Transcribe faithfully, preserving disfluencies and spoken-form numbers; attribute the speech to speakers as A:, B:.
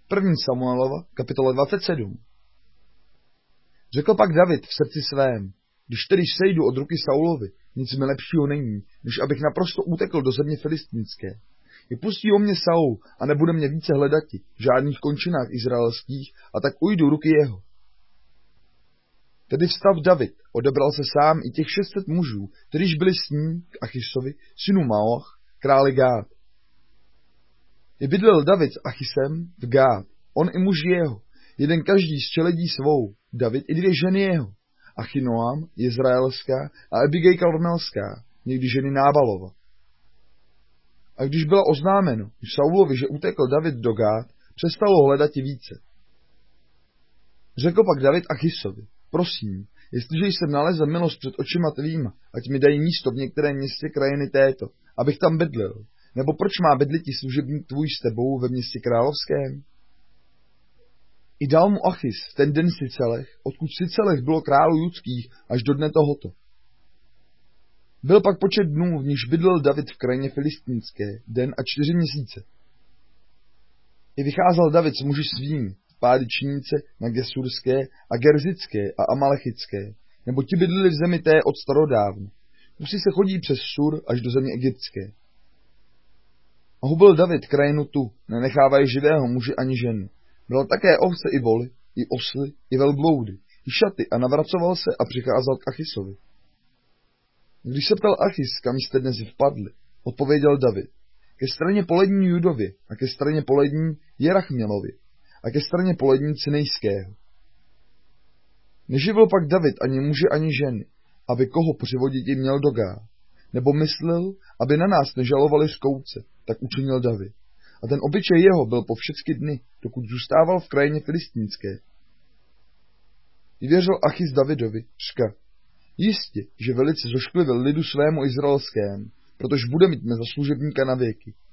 A: První Samuelova, kapitola dvacet sedm. Řekl pak David v srdci svém, když tedy sejdu od ruky Saulovi, nic mi lepšího není, než abych naprosto utekl do země filistínské. I pustí o mě Saul a nebude mě více hledati v žádných končinách izraelských a tak ujdu ruky jeho. Tedy vstav David, odebral se sám i těch šest set mužů, kteříž byli s ním k Achisovi, synu Maoch, králi Gád. I bydlel David s Achisem v Gád, on i muži jeho, jeden každý z čeledí svou, David i dvě ženy jeho, Achinoam, Izraelská a Abigej Karmelská, někdy ženy Nábalova. A když bylo oznámeno Saulovi, že utekl David do Gád, přestalo hledat i více. Řekl pak David Achisovi, prosím, jestliže jsem nalezl milost před očima tvýma, ať mi dají místo v některém městě krajiny této, abych tam bydlel, nebo proč má bydliti služebník tvůj s tebou ve městě královském? I dal mu Achis v ten den Sicelech, odkud Sicelech bylo králů judských až do dne tohoto. Byl pak počet dnů, v níž bydlel David v krajině filistínské, den a čtyři měsíce. I vycházel David s muži svými, pády činice na Gesurské a Gerzické a Amalechické, nebo ti bydlili v zemi té od starodávna. Kusy se chodí přes Sur až do země egyptské. A hubil David krajinu tu, nenechávají živého muže ani ženu. Bral také ovce i voly, i osly, i velbloudy, i šaty a navracoval se a přicházel k Achisovi. Když se ptal Achis, kam jste dnes vpadli, odpověděl David, ke straně polední Judově a ke straně polední Jerachmělově a ke straně polední Cinejského. Neživil pak David ani muže ani ženy, aby koho přivodit jim měl do Gád, nebo myslel, aby na nás nežalovali zkouce, tak učinil David. A ten obyčej jeho byl po všechny dny, dokud zůstával v krajině filistínské. I věřil Achis Davidovi, řka, jistě, že velice zošklivil lidu svému izraelskému, protože bude mít mne za služebníka na věky.